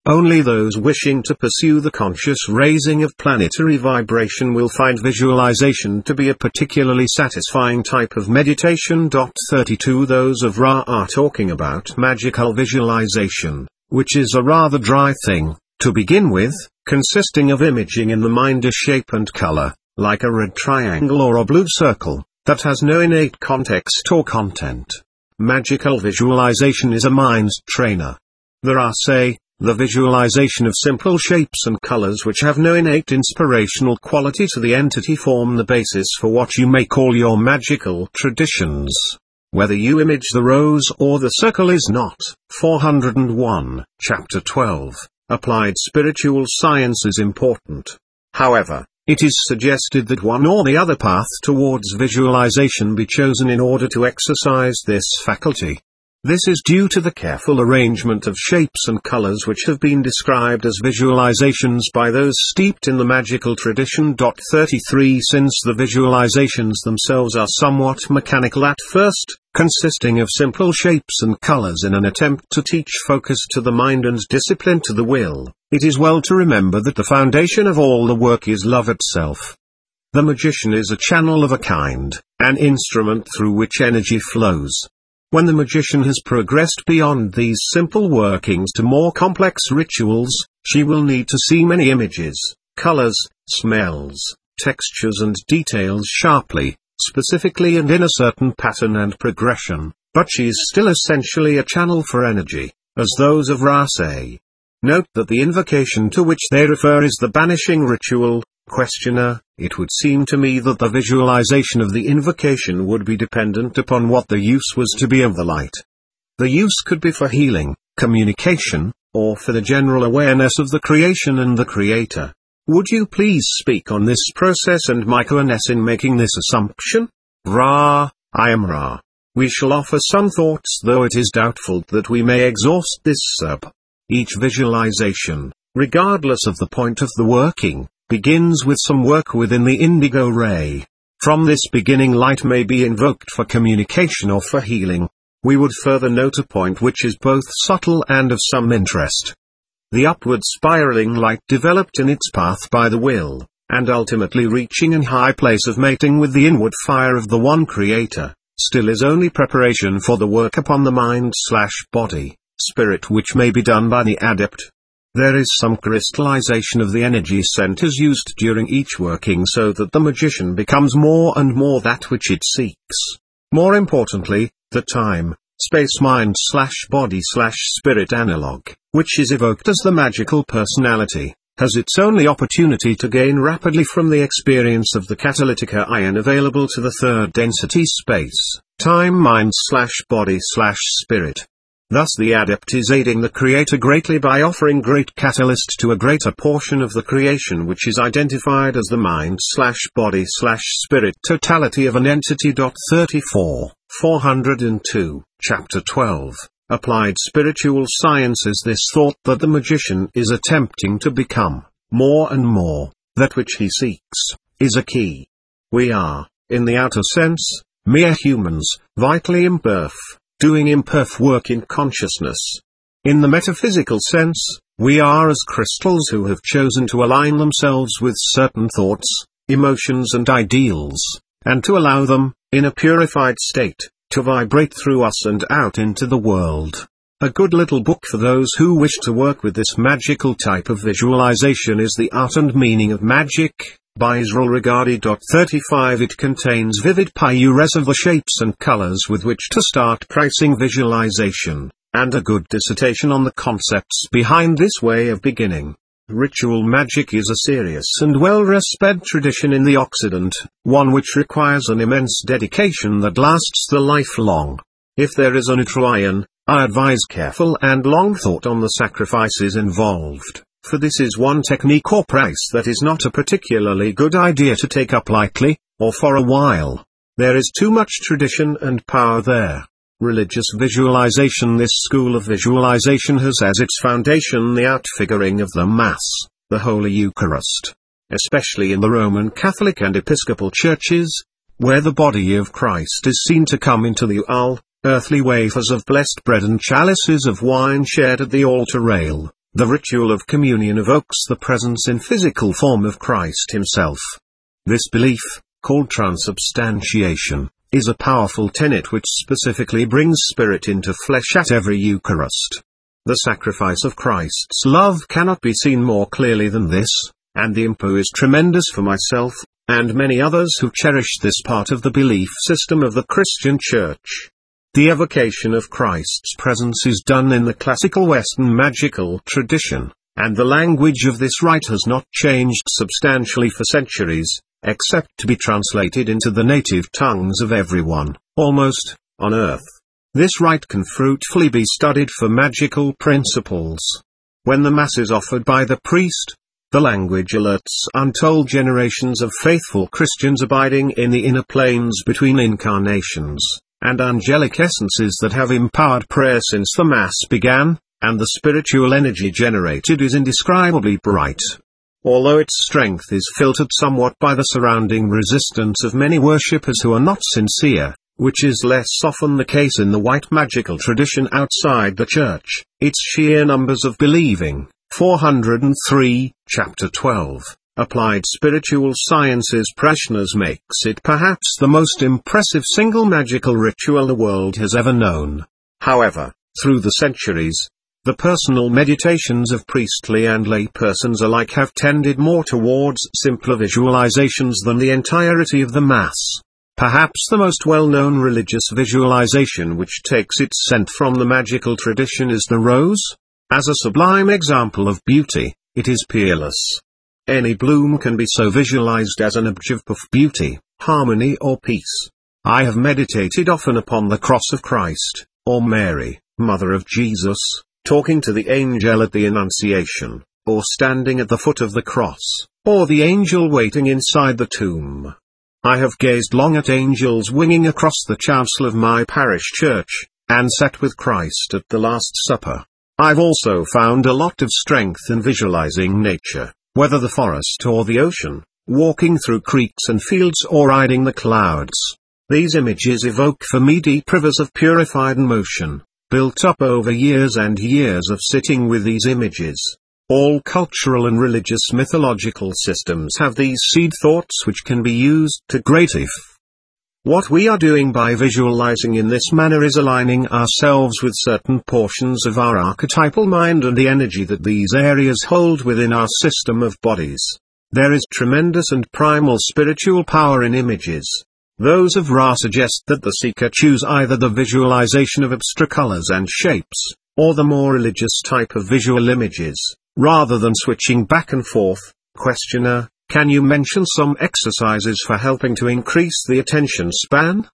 Only those wishing to pursue the conscious raising of planetary vibration will find visualization to be a particularly satisfying type of meditation. 32 Those of Ra are talking about magical visualization, which is a rather dry thing, to begin with, consisting of imaging in the mind a shape and color, like a red triangle or a blue circle, that has no innate context or content. Magical visualization is a mind's trainer. The Ra say, the visualization of simple shapes and colors which have no innate inspirational quality to the entity form the basis for what you may call your magical traditions. Whether you image the rose or the circle is not. 401, Chapter 12, Applied Spiritual Science is important. However, it is suggested that one or the other path towards visualization be chosen in order to exercise this faculty. This is due to the careful arrangement of shapes and colors which have been described as visualizations by those steeped in the magical tradition. 33 Since the visualizations themselves are somewhat mechanical at first, consisting of simple shapes and colors in an attempt to teach focus to the mind and discipline to the will, it is well to remember that the foundation of all the work is love itself. The magician is a channel of a kind, an instrument through which energy flows. When the magician has progressed beyond these simple workings to more complex rituals, she will need to see many images, colors, smells, textures and details sharply, specifically and in a certain pattern and progression, but she is still essentially a channel for energy, as those of Ra say. Note that the invocation to which they refer is the banishing ritual. Questioner, it would seem to me that the visualization of the invocation would be dependent upon what the use was to be of the light. The use could be for healing, communication, or for the general awareness of the creation and the creator. Would you please speak on this process and my coherence in making this assumption? Ra, I am Ra. We shall offer some thoughts, though it is doubtful that we may exhaust this sub. Each visualization, regardless of the point of the working, begins with some work within the indigo ray. From this beginning light may be invoked for communication or for healing. We would further note a point which is both subtle and of some interest. The upward spiraling light developed in its path by the will, and ultimately reaching an high place of mating with the inward fire of the one creator, still is only preparation for the work upon the mind/body, spirit which may be done by the adept. There is some crystallization of the energy centers used during each working so that the magician becomes more and more that which it seeks. More importantly, the time, space mind/body/spirit analog, which is evoked as the magical personality, has its only opportunity to gain rapidly from the experience of the catalytic ion available to the third density space, time mind/body/spirit. Thus the adept is aiding the creator greatly by offering great catalyst to a greater portion of the creation which is identified as the mind/body/spirit totality of an entity. 34, 402, Chapter 12, Applied Spiritual Science is this thought that the magician is attempting to become, more and more, that which he seeks, is a key. We are, in the outer sense, mere humans, vitally imperf, doing imperf work in consciousness. In the metaphysical sense, we are as crystals who have chosen to align themselves with certain thoughts, emotions and ideals, and to allow them, in a purified state, to vibrate through us and out into the world. A good little book for those who wish to work with this magical type of visualization is The Art and Meaning of Magic, by Israel Regardie. 35 It contains vivid pictures of the shapes and colors with which to start practicing visualization, and a good dissertation on the concepts behind this way of beginning. Ritual magic is a serious and well-respected tradition in the Occident, one which requires an immense dedication that lasts the lifelong. If there is a nutrition, I advise careful and long thought on the sacrifices involved. For this is one technique or price that is not a particularly good idea to take up lightly, or for a while. There is too much tradition and power there. Religious visualization. This school of visualization has as its foundation the outfiguring of the Mass, the Holy Eucharist. Especially in the Roman Catholic and Episcopal churches, where the body of Christ is seen to come into the earthly wafers of blessed bread and chalices of wine shared at the altar rail. The ritual of communion evokes the presence in physical form of Christ himself. This belief, called transubstantiation, is a powerful tenet which specifically brings spirit into flesh at every Eucharist. The sacrifice of Christ's love cannot be seen more clearly than this, and the impo is tremendous for myself, and many others who cherish this part of the belief system of the Christian Church. The evocation of Christ's presence is done in the classical Western magical tradition, and the language of this rite has not changed substantially for centuries, except to be translated into the native tongues of everyone, almost, on earth. This rite can fruitfully be studied for magical principles. When the Mass is offered by the priest, the language alerts untold generations of faithful Christians abiding in the inner planes between incarnations, and angelic essences that have empowered prayer since the Mass began, and the spiritual energy generated is indescribably bright. Although its strength is filtered somewhat by the surrounding resistance of many worshippers who are not sincere, which is less often the case in the white magical tradition outside the Church, its sheer numbers of believing, 403, Chapter 12, Applied Spiritual Sciences Prashnas makes it perhaps the most impressive single magical ritual the world has ever known. However, through the centuries, the personal meditations of priestly and lay persons alike have tended more towards simpler visualizations than the entirety of the Mass. Perhaps the most well-known religious visualization which takes its scent from the magical tradition is the rose. As a sublime example of beauty, it is peerless. Any bloom can be so visualized as an object of beauty, harmony or peace. I have meditated often upon the cross of Christ, or Mary, Mother of Jesus, talking to the angel at the Annunciation, or standing at the foot of the cross, or the angel waiting inside the tomb. I have gazed long at angels winging across the chancel of my parish church, and sat with Christ at the Last Supper. I've also found a lot of strength in visualizing nature, whether the forest or the ocean, walking through creeks and fields or riding the clouds. These images evoke for me deep rivers of purified emotion, built up over years and years of sitting with these images. All cultural and religious mythological systems have these seed thoughts which can be used to great effect. What we are doing by visualizing in this manner is aligning ourselves with certain portions of our archetypal mind and the energy that these areas hold within our system of bodies. There is tremendous and primal spiritual power in images. Those of Ra suggest that the seeker choose either the visualization of abstract colors and shapes, or the more religious type of visual images, rather than switching back and forth. Questioner: can you mention some exercises for helping to increase the attention span?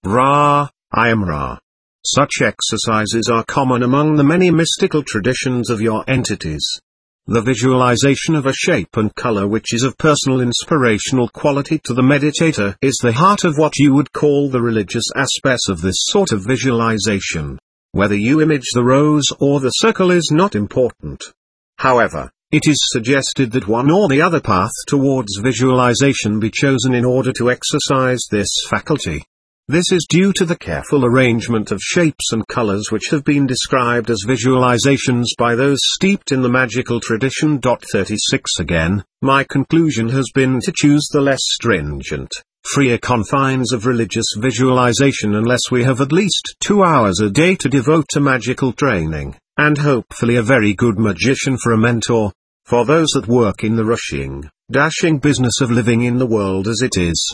Ra: I am Ra. Such exercises are common among the many mystical traditions of your entities. The visualization of a shape and color which is of personal inspirational quality to the meditator is the heart of what you would call the religious aspects of this sort of visualization. Whether you image the rose or the circle is not important. However, it is suggested that one or the other path towards visualization be chosen in order to exercise this faculty. This is due to the careful arrangement of shapes and colors which have been described as visualizations by those steeped in the magical tradition. 36 Again, my conclusion has been to choose the less stringent, freer confines of religious visualization unless we have at least 2 hours a day to devote to magical training, and hopefully a very good magician for a mentor. For those that work in the rushing, dashing business of living in the world as it is.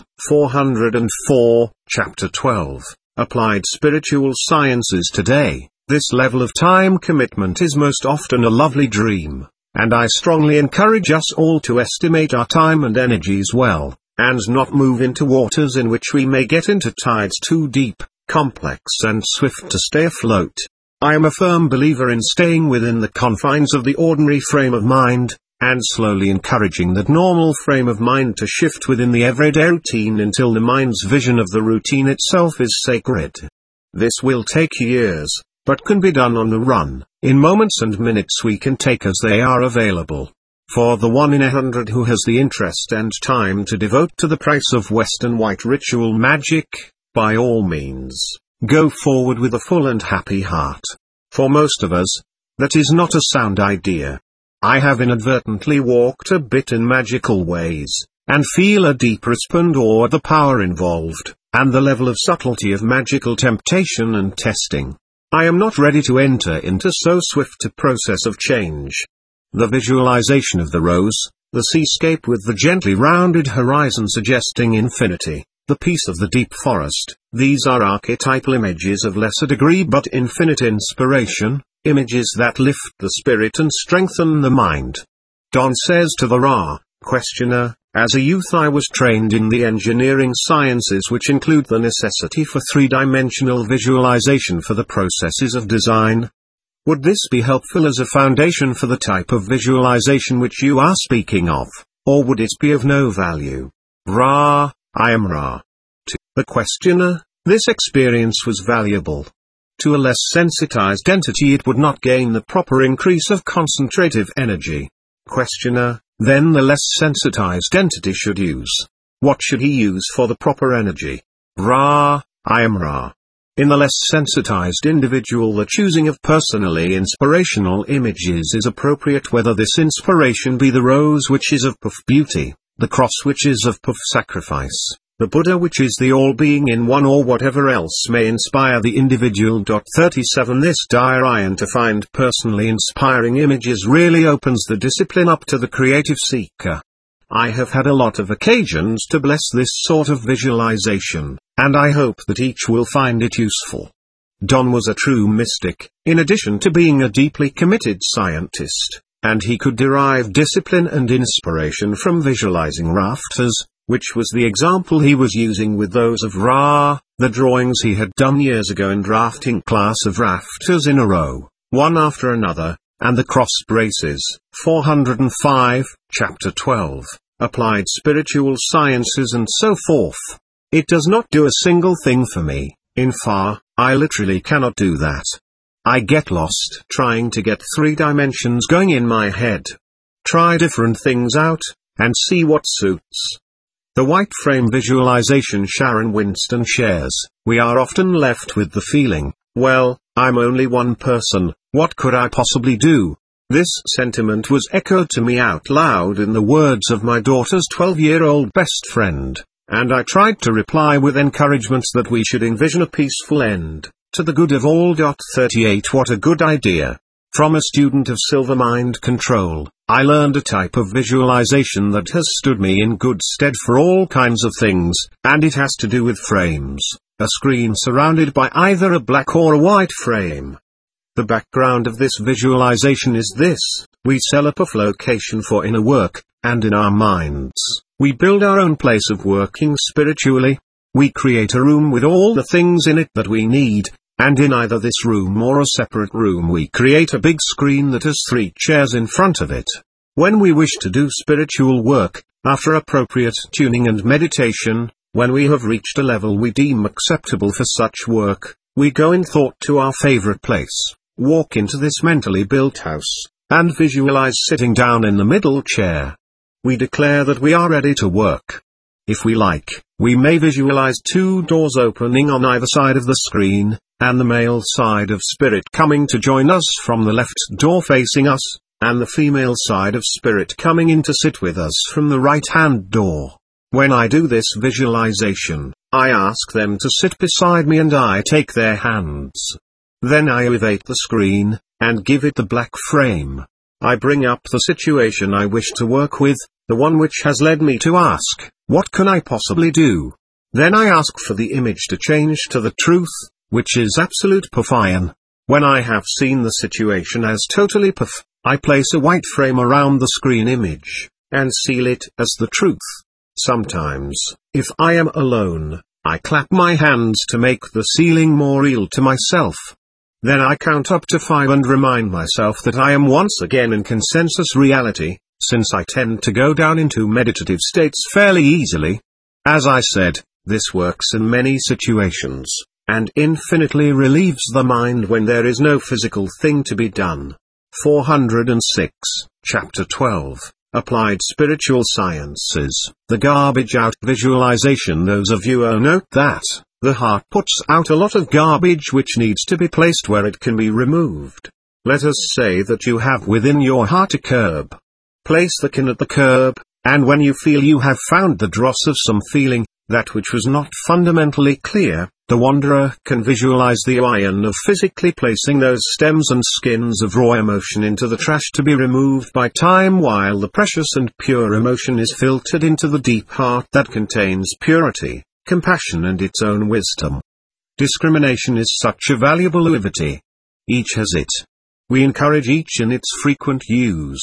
404, Chapter 12, Applied Spiritual Sciences. Today, this level of time commitment is most often a lovely dream, and I strongly encourage us all to estimate our time and energies well, and not move into waters in which we may get into tides too deep, complex and swift to stay afloat. I am a firm believer in staying within the confines of the ordinary frame of mind, and slowly encouraging that normal frame of mind to shift within the everyday routine until the mind's vision of the routine itself is sacred. This will take years, but can be done on the run. In moments and minutes we can take as they are available. For the 1 in 100 who has the interest and time to devote to the price of Western white ritual magic, by all means, go forward with a full and happy heart. For most of us, That is not a sound idea. I have inadvertently walked a bit in magical ways, and feel a deep respect for the power involved, and the level of subtlety of magical temptation and testing. I am not ready to enter into so swift a process of change. The visualization of the rose, the seascape with the gently rounded horizon suggesting infinity, the peace of the deep forest, these are archetypal images of lesser degree but infinite inspiration, images that lift the spirit and strengthen the mind. Don says to the Ra, questioner, as a youth I was trained in the engineering sciences which include the necessity for three-dimensional visualization for the processes of design. Would this be helpful as a foundation for the type of visualization which you are speaking of, or would it be of no value? Ra, I am Ra. To the questioner, this experience was valuable. To a less sensitized entity it would not gain the proper increase of concentrative energy. Questioner, then the less sensitized entity should use. What should he use for the proper energy? Ra, I am Ra. In the less sensitized individual the choosing of personally inspirational images is appropriate, whether this inspiration be the rose which is of Puff beauty, the cross which is of Puff sacrifice, the Buddha which is the all-being in one, or whatever else may inspire the individual. 37 This diary to find personally inspiring images really opens the discipline up to the creative seeker. I have had a lot of occasions to bless this sort of visualization, and I hope that each will find it useful. Don was a true mystic, in addition to being a deeply committed scientist, and he could derive discipline and inspiration from visualizing rafters, which was the example he was using with those of Ra, the drawings he had done years ago in drafting class of rafters in a row, one after another, and the cross braces. 405, Chapter 12, Applied Spiritual Sciences and so forth. It does not do a single thing for me, in far, I literally cannot do that. I get lost trying to get 3 dimensions going in my head. Try different things out, and see what suits. The white frame visualization Sharon Winston shares, we are often left with the feeling, well, I'm only one person, what could I possibly do? This sentiment was echoed to me out loud in the words of my daughter's 12-year-old best friend, and I tried to reply with encouragement that we should envision a peaceful end, to the good of all. 38 What a good idea. From a student of Silver Mind Control, I learned a type of visualization that has stood me in good stead for all kinds of things, and it has to do with frames, a screen surrounded by either a black or a white frame. The background of this visualization is this: we set up a location for inner work, and in our minds, we build our own place of working spiritually. We create a room with all the things in it that we need, and in either this room or a separate room we create a big screen that has 3 chairs in front of it. When we wish to do spiritual work, after appropriate tuning and meditation, when we have reached a level we deem acceptable for such work, we go in thought to our favorite place, walk into this mentally built house, and visualize sitting down in the middle chair. We declare that we are ready to work. If we like, we may visualize 2 doors opening on either side of the screen, and the male side of spirit coming to join us from the left door facing us, and the female side of spirit coming in to sit with us from the right-hand door. When I do this visualization, I ask them to sit beside me and I take their hands. Then I elevate the screen, and give it the black frame. I bring up the situation I wish to work with, the one which has led me to ask, what can I possibly do? Then I ask for the image to change to the truth, which is absolute Puffian. When I have seen the situation as totally Puff, I place a white frame around the screen image, and seal it as the truth. Sometimes, if I am alone, I clap my hands to make the sealing more real to myself. Then I count up to 5 and remind myself that I am once again in consensus reality, since I tend to go down into meditative states fairly easily. As I said, this works in many situations, and infinitely relieves the mind when there is no physical thing to be done. 406, Chapter 12, Applied Spiritual Sciences, the garbage out visualization. Those of you who note that, the heart puts out a lot of garbage which needs to be placed where it can be removed. Let us say that you have within your heart a curb. Place the kin at the curb, and when you feel you have found the dross of some feeling, that which was not fundamentally clear, the wanderer can visualize the iron of physically placing those stems and skins of raw emotion into the trash to be removed by time, while the precious and pure emotion is filtered into the deep heart that contains purity, compassion and its own wisdom. Discrimination is such a valuable liberty. Each has it. We encourage each in its frequent use.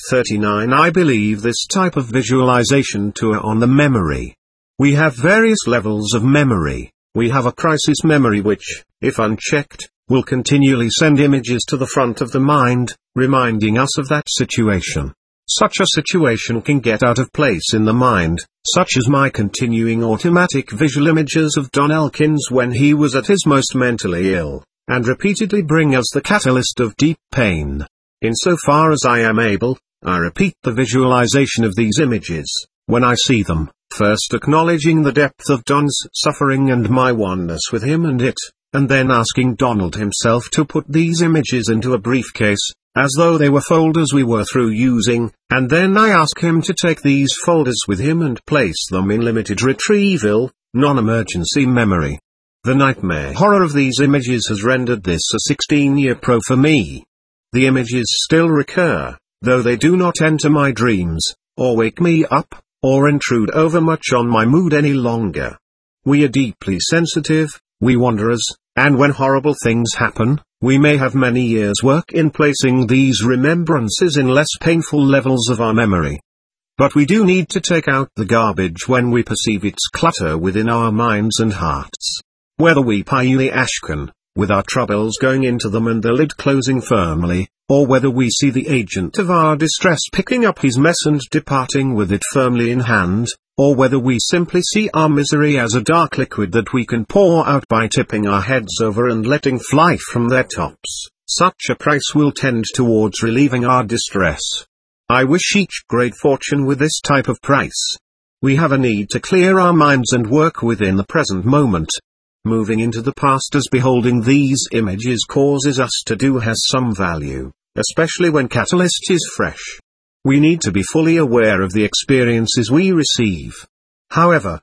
39 I believe this type of visualization to on the memory. We have various levels of memory. We have a crisis memory which, if unchecked, will continually send images to the front of the mind, reminding us of that situation. Such a situation can get out of place in the mind, such as my continuing automatic visual images of Don Elkins when he was at his most mentally ill, and repeatedly bring us the catalyst of deep pain. Insofar as I am able, I repeat the visualization of these images, when I see them, first acknowledging the depth of Don's suffering and my oneness with him and it, and then asking Donald himself to put these images into a briefcase, as though they were folders we were through using, and then I ask him to take these folders with him and place them in limited retrieval, non-emergency memory. The nightmare horror of these images has rendered this a 16-year pro for me. The images still recur, though they do not enter my dreams, or wake me up, or intrude overmuch on my mood any longer. We are deeply sensitive, we wanderers, and when horrible things happen, we may have many years' work in placing these remembrances in less painful levels of our memory. But we do need to take out the garbage when we perceive its clutter within our minds and hearts. Whether we pie the ashcan, with our troubles going into them and the lid closing firmly, or whether we see the agent of our distress picking up his mess and departing with it firmly in hand, or whether we simply see our misery as a dark liquid that we can pour out by tipping our heads over and letting fly from their tops, such a price will tend towards relieving our distress. I wish each great fortune with this type of price. We have a need to clear our minds and work within the present moment. Moving into the past as beholding these images causes us to do has some value, especially when catalyst is fresh. We need to be fully aware of the experiences we receive. However,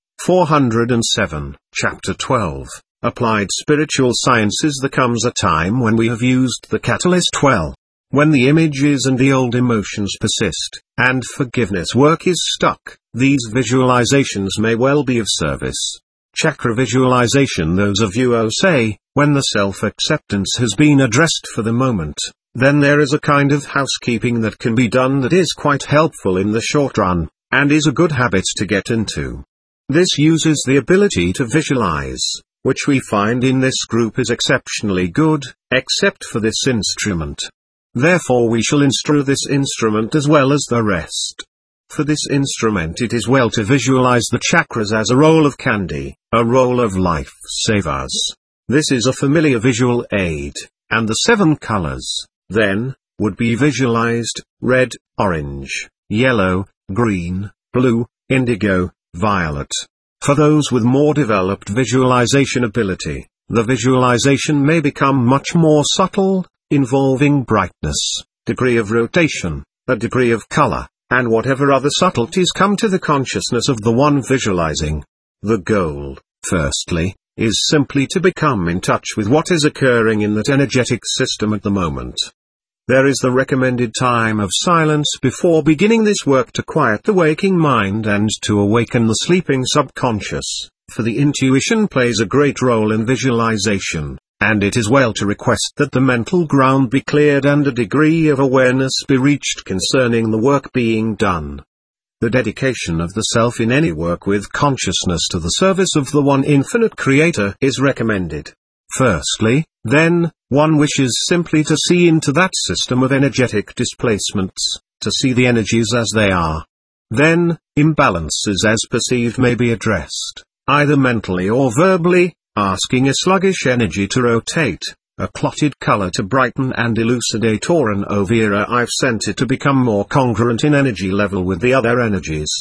407, Chapter 12, Applied Spiritual Sciences. There comes a time when we have used the catalyst well. When the images and the old emotions persist, and forgiveness work is stuck, these visualizations may well be of service. Chakra visualization. Those of you who say, when the self-acceptance has been addressed for the moment, then there is a kind of housekeeping that can be done that is quite helpful in the short run, and is a good habit to get into. This uses the ability to visualize, which we find in this group is exceptionally good, except for this instrument. Therefore we shall instrue this instrument as well as the rest. For this instrument it is well to visualize the chakras as a roll of candy, a roll of life savers. This is a familiar visual aid, and the 7 colors, then, would be visualized: red, orange, yellow, green, blue, indigo, violet. For those with more developed visualization ability, the visualization may become much more subtle, involving brightness, degree of rotation, a degree of color, and whatever other subtleties come to the consciousness of the one visualizing. The goal, firstly, is simply to become in touch with what is occurring in that energetic system at the moment. There is the recommended time of silence before beginning this work to quiet the waking mind and to awaken the sleeping subconscious, for the intuition plays a great role in visualization, and it is well to request that the mental ground be cleared and a degree of awareness be reached concerning the work being done. The dedication of the self in any work with consciousness to the service of the one infinite creator is recommended. Firstly, then, one wishes simply to see into that system of energetic displacements, to see the energies as they are. Then, imbalances as perceived may be addressed, either mentally or verbally, asking a sluggish energy to rotate, a clotted color to brighten and elucidate, or an overa I've sent it to become more congruent in energy level with the other energies.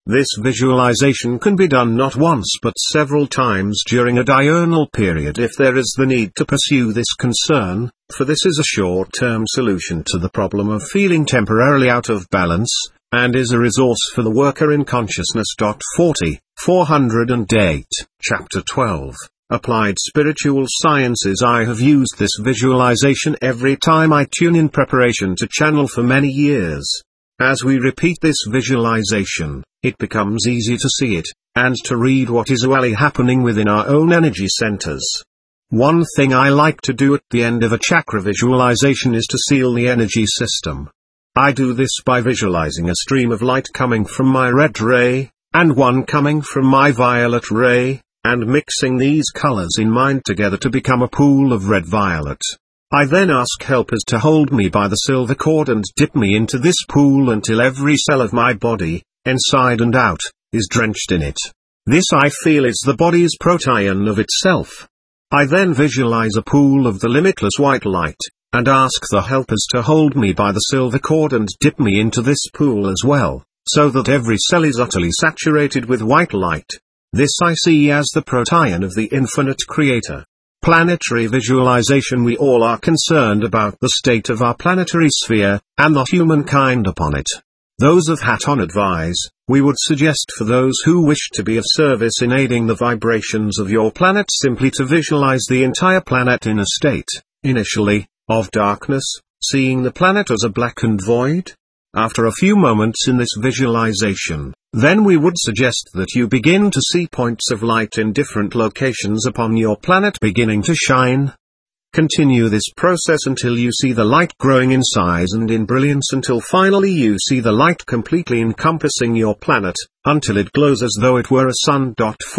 This visualization can be done not once but several times during a diurnal period if there is the need to pursue this concern, for this is a short-term solution to the problem of feeling temporarily out of balance, and is a resource for the worker in consciousness. 408, Chapter 12, Applied Spiritual Sciences. I have used this visualization every time I tune in preparation to channel for many years. As we repeat this visualization, it becomes easy to see it, and to read what is really happening within our own energy centers. One thing I like to do at the end of a chakra visualization is to seal the energy system. I do this by visualizing a stream of light coming from my red ray, and one coming from my violet ray, and mixing these colors in mind together to become a pool of red-violet. I then ask helpers to hold me by the silver cord and dip me into this pool until every cell of my body, inside and out, is drenched in it. This I feel is the body's protein of itself. I then visualize a pool of the limitless white light, and ask the helpers to hold me by the silver cord and dip me into this pool as well, so that every cell is utterly saturated with white light. This I see as the protein of the infinite creator. Planetary visualization. We all are concerned about the state of our planetary sphere, and the humankind upon it. Those of Haton advise, we would suggest for those who wish to be of service in aiding the vibrations of your planet simply to visualize the entire planet in a state, initially, of darkness, seeing the planet as a blackened void. After a few moments in this visualization, then we would suggest that you begin to see points of light in different locations upon your planet beginning to shine. Continue this process until you see the light growing in size and in brilliance, until finally you see the light completely encompassing your planet, until it glows as though it were a sun.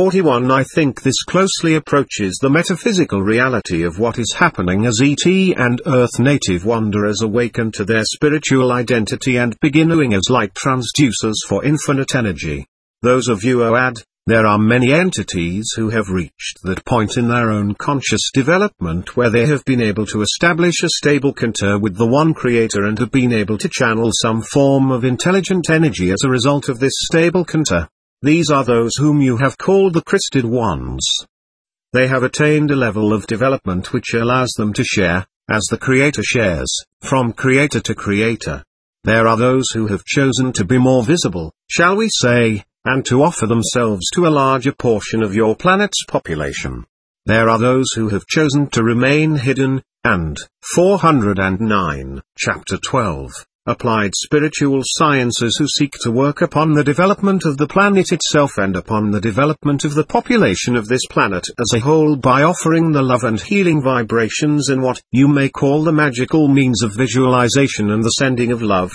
41 I think this closely approaches the metaphysical reality of what is happening as ET and Earth native wanderers awaken to their spiritual identity and begin knowing as light transducers for infinite energy. Those of you who add, there are many entities who have reached that point in their own conscious development where they have been able to establish a stable contact with the One Creator and have been able to channel some form of intelligent energy as a result of this stable contact. These are those whom you have called the Christed Ones. They have attained a level of development which allows them to share, as the Creator shares, from Creator to Creator. There are those who have chosen to be more visible, shall we say, and to offer themselves to a larger portion of your planet's population. There are those who have chosen to remain hidden, and 409, Chapter 12, Applied Spiritual Sciences, who seek to work upon the development of the planet itself and upon the development of the population of this planet as a whole by offering the love and healing vibrations in what you may call the magical means of visualization and the sending of love.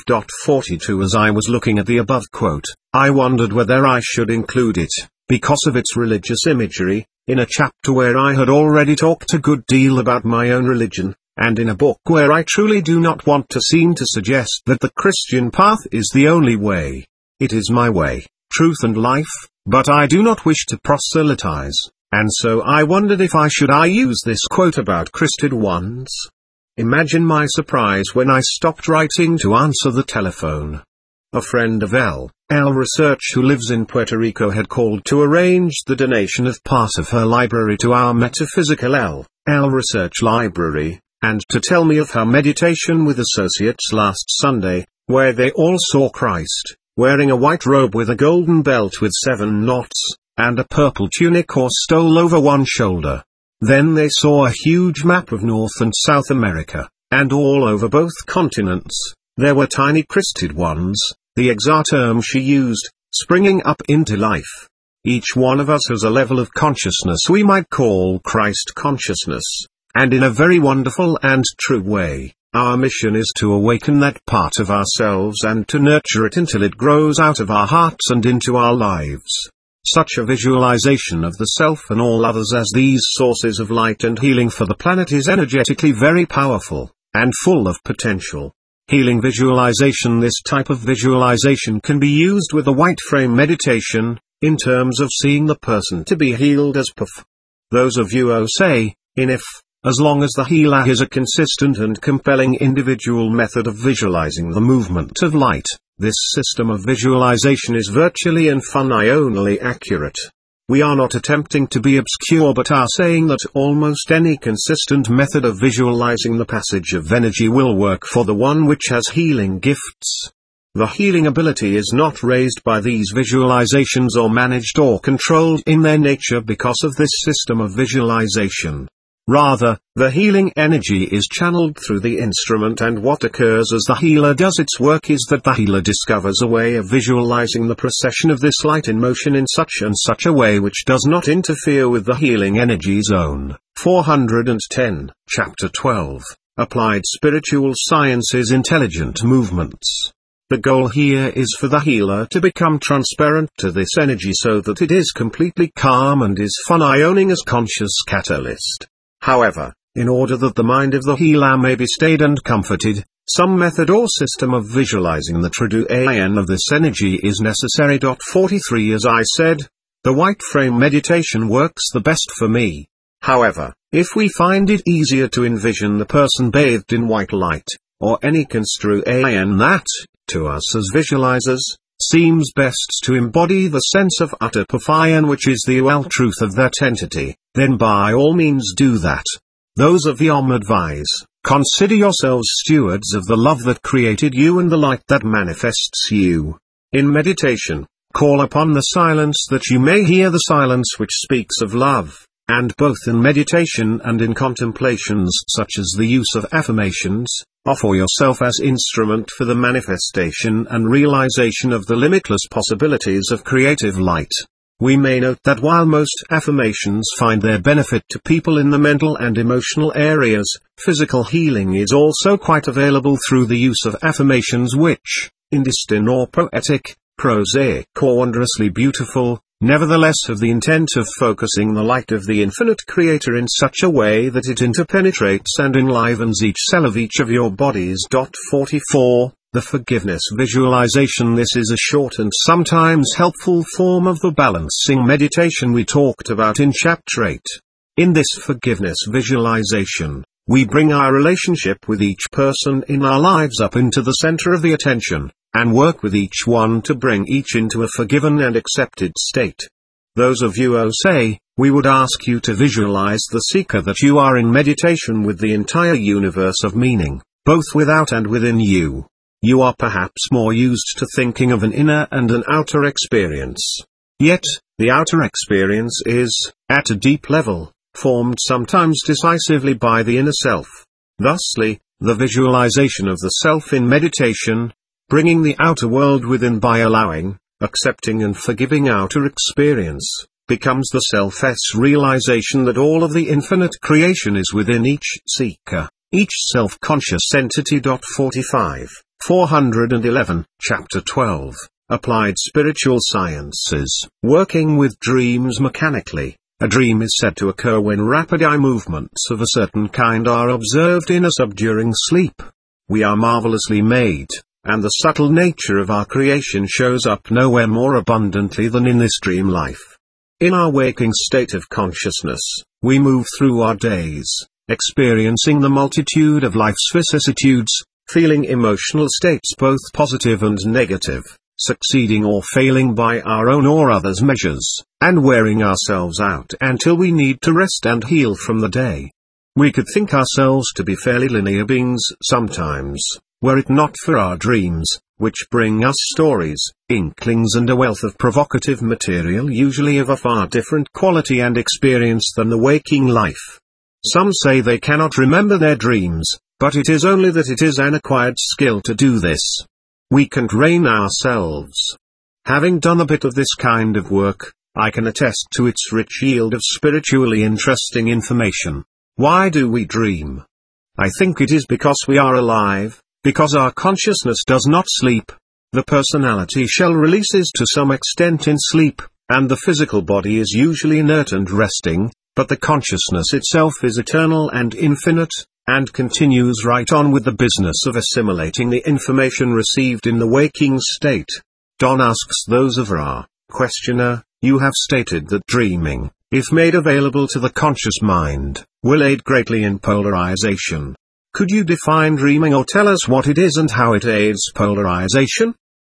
42 As I was looking at the above quote, I wondered whether I should include it, because of its religious imagery, in a chapter where I had already talked a good deal about my own religion, and in a book where I truly do not want to seem to suggest that the Christian path is the only way. It is my way, truth and life, but I do not wish to proselytize, and so I wondered if I should use this quote about Christed Ones. Imagine my surprise when I stopped writing to answer the telephone. A friend of L. Research who lives in Puerto Rico had called to arrange the donation of part of her library to our metaphysical L. Research library, and to tell me of her meditation with associates last Sunday, where they all saw Christ, wearing a white robe with a golden belt with 7 knots, and a purple tunic or stole over one shoulder. Then they saw a huge map of North and South America, and all over both continents, there were tiny Christed Ones, the exact term she used, springing up into life. Each one of us has a level of consciousness we might call Christ consciousness, and in a very wonderful and true way, our mission is to awaken that part of ourselves and to nurture it until it grows out of our hearts and into our lives. Such a visualization of the self and all others as these sources of light and healing for the planet is energetically very powerful, and full of potential. Healing visualization. This type of visualization can be used with a white frame meditation, in terms of seeing the person to be healed as puff. Those of you who say, if, as long as the healer is a consistent and compelling individual method of visualizing the movement of light, This system of visualization is virtually and fundamentally accurate. We are not attempting to be obscure but are saying that almost any consistent method of visualizing the passage of energy will work for the one which has healing gifts. The healing ability is not raised by these visualizations or managed or controlled in their nature because of this system of visualization. Rather, the healing energy is channeled through the instrument, and what occurs as the healer does its work is that the healer discovers a way of visualizing the procession of this light in motion in such and such a way which does not interfere with the healing energy zone. 410, Chapter 12, Applied Spiritual Sciences Intelligent Movements. The goal here is for the healer to become transparent to this energy so that it is completely calm and is functioning as conscious catalyst. However, in order that the mind of the healer may be stayed and comforted, some method or system of visualizing the true AN of this energy is necessary. 43 As I said, the white frame meditation works the best for me. However, if we find it easier to envision the person bathed in white light, or any construe AN that, to us as visualizers, seems best to embody the sense of utter perfection which is the truth of that entity, then by all means do that. Those of Yom advise, consider yourselves stewards of the love that created you and the light that manifests you. In meditation, call upon the silence that you may hear the silence which speaks of love, and both in meditation and in contemplations such as the use of affirmations, offer yourself as instrument for the manifestation and realization of the limitless possibilities of creative light. We may note that while most affirmations find their benefit to people in the mental and emotional areas, physical healing is also quite available through the use of affirmations which, indistinct or poetic, prosaic or wondrously beautiful, nevertheless have the intent of focusing the light of the infinite creator in such a way that it interpenetrates and enlivens each cell of each of your bodies. 44. The forgiveness visualization. This is a short and sometimes helpful form of the balancing meditation we talked about in Chapter 8. In this forgiveness visualization, we bring our relationship with each person in our lives up into the center of the attention, and work with each one to bring each into a forgiven and accepted state. Those of you who say, we would ask you to visualize the seeker that you are in meditation with the entire universe of meaning, both without and within you. You are perhaps more used to thinking of an inner and an outer experience. Yet, the outer experience is, at a deep level, formed sometimes decisively by the inner self. Thusly, the visualization of the self in meditation, bringing the outer world within by allowing, accepting and forgiving outer experience, becomes the self's realization that all of the infinite creation is within each seeker, each self-conscious entity. 45, 411, Chapter 12, Applied Spiritual Sciences. Working with dreams mechanically. A dream is said to occur when rapid eye movements of a certain kind are observed in us during sleep. We are marvelously made, and the subtle nature of our creation shows up nowhere more abundantly than in this dream life. In our waking state of consciousness, we move through our days, experiencing the multitude of life's vicissitudes, feeling emotional states both positive and negative, succeeding or failing by our own or others' measures, and wearing ourselves out until we need to rest and heal from the day. We could think ourselves to be fairly linear beings sometimes, were it not for our dreams, which bring us stories, inklings and a wealth of provocative material usually of a far different quality and experience than the waking life. Some say they cannot remember their dreams, but it is only that it is an acquired skill to do this. We can train ourselves. Having done a bit of this kind of work, I can attest to its rich yield of spiritually interesting information. Why do we dream? I think it is because we are alive, because our consciousness does not sleep. The personality shell releases to some extent in sleep, and the physical body is usually inert and resting, but the consciousness itself is eternal and infinite, and continues right on with the business of assimilating the information received in the waking state. Don asks those of Ra, questioner, you have stated that dreaming, if made available to the conscious mind, will aid greatly in polarization. Could you define dreaming or tell us what it is and how it aids polarization?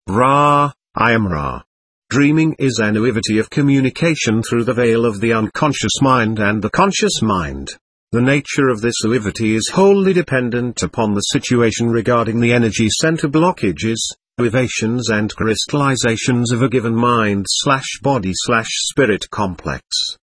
Ra, I am Ra. Dreaming is an activity of communication through the veil of the unconscious mind and the conscious mind. The nature of this activity is wholly dependent upon the situation regarding the energy center blockages, elevations and crystallizations of a given mind/body/spirit complex.